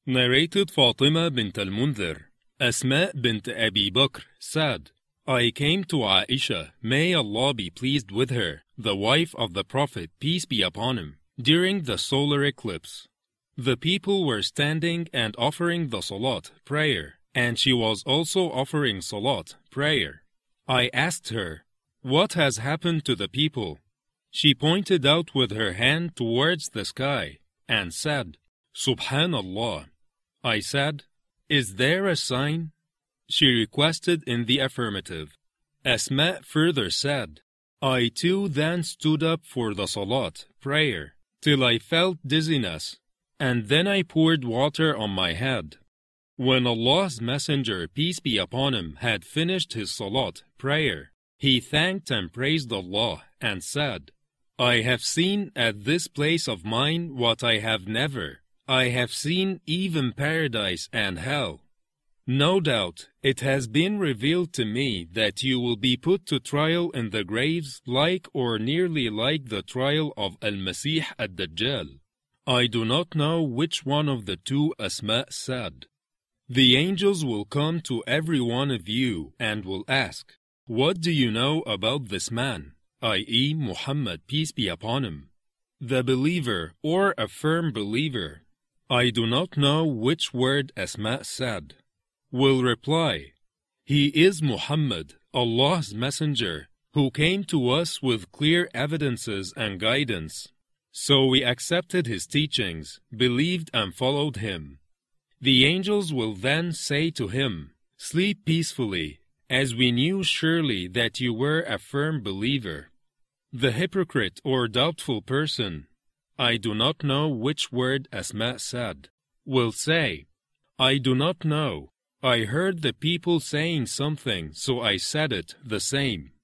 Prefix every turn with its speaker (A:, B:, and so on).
A: Narrated Fatima bint al-Mundhir. Asma bint Abi Bakr said, I came to Aisha, may Allah be pleased with her, the wife of the Prophet, peace be upon him, during the solar eclipse. The people were standing and offering the salat, prayer, and she was also offering salat, prayer. I asked her, what has happened to the people? She pointed out with her hand towards the sky and said, Subhanallah. I said, is there a sign? She requested in the affirmative. Asma further said, I too then stood up for the salat, prayer, till I felt dizziness, and then I poured water on my head. When Allah's Messenger, peace be upon him, had finished his salat, prayer, he thanked and praised Allah and said, I have seen at this place of mine what I have never. I have seen even paradise and hell. No doubt, it has been revealed to me that you will be put to trial in the graves like or nearly like the trial of Al-Masih ad-Dajjal. I do not know which one of the two Asma said. The angels will come to every one of you and will ask, what do you know about this man, i.e. Muhammad, peace be upon him? The believer or a firm believer, I do not know which word Asma said, will reply, he is Muhammad, Allah's messenger, who came to us with clear evidences and guidance. So we accepted his teachings, believed and followed him. The angels will then say to him, sleep peacefully, as we knew surely that you were a firm believer. The hypocrite or doubtful person, I do not know which word Asma said, will say, I do not know. I heard the people saying something, so I said it the same.